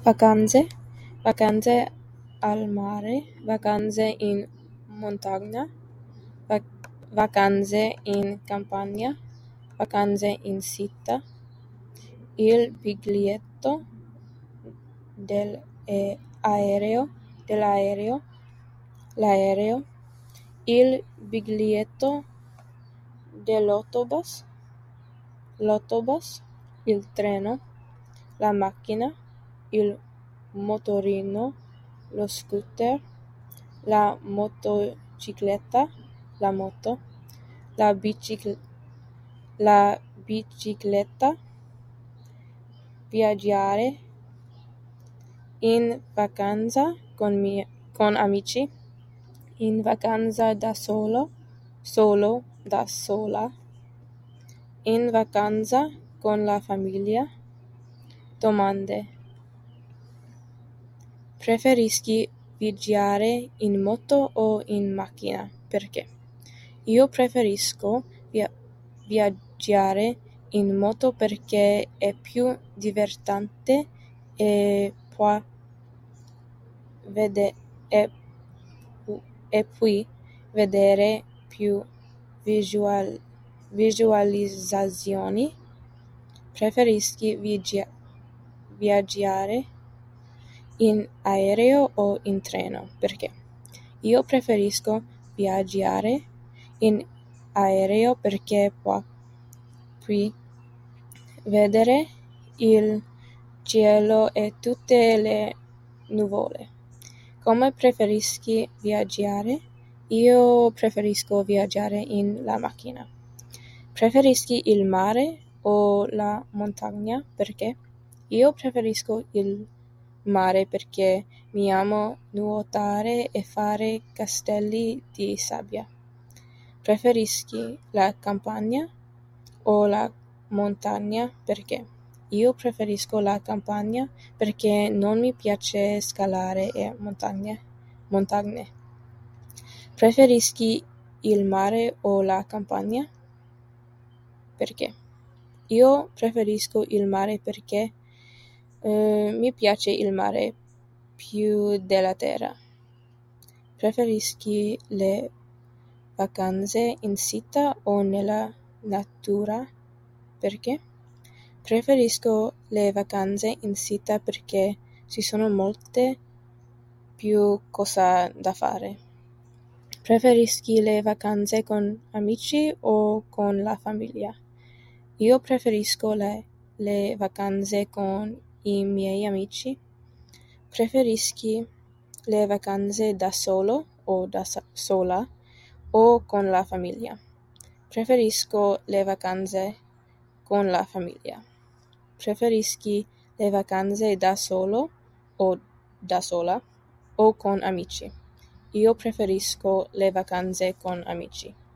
Vacanze, vacanze al mare, vacanze in montagna, vacanze in campagna, vacanze in città, il biglietto dell'aereo, l'aereo, il biglietto dell'autobus, l'autobus, il treno, la macchina, il motorino, lo scooter, la motocicletta, la moto, la bicicletta, viaggiare, in vacanza con amici, in vacanza da solo, da sola, in vacanza con la famiglia. Domande. Preferisci viaggiare in moto o in macchina? Perché? Io preferisco viaggiare in moto perché è più divertente e puoi vedere più visualizzazioni. Preferisci viaggiare in aereo o in treno? Perché? Io preferisco viaggiare in aereo perché puoi vedere il cielo e tutte le nuvole. Come preferisci viaggiare? Io preferisco viaggiare in la macchina. Preferisci il mare o la montagna? Perché? Io preferisco il mare perché mi amo nuotare e fare castelli di sabbia. Preferisci la campagna o la montagna? Perché? Io preferisco la campagna perché non mi piace scalare montagne. Preferisci il mare o la campagna? Perché? Io preferisco il mare perché mi piace il mare più della terra. Preferisci le vacanze in città o nella natura? Perché? Preferisco le vacanze in città perché ci sono molte più cose da fare. Preferisci le vacanze con amici o con la famiglia? Io preferisco le vacanze con i miei amici. Preferisci le vacanze da solo o da sola o con la famiglia? Preferisco le vacanze con la famiglia. Preferisci le vacanze da solo o da sola o con amici? Io preferisco le vacanze con amici.